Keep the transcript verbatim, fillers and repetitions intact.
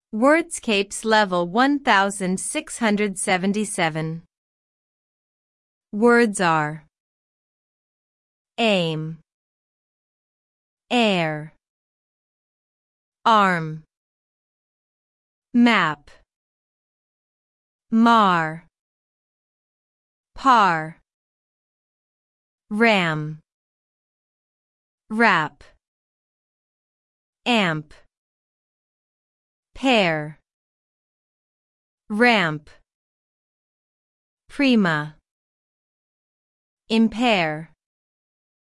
Wordscapes level one thousand six hundred seventy-seven. Words are aim, air, arm, map, mar, par, ram, wrap, amp, pair, ramp, prima, impair.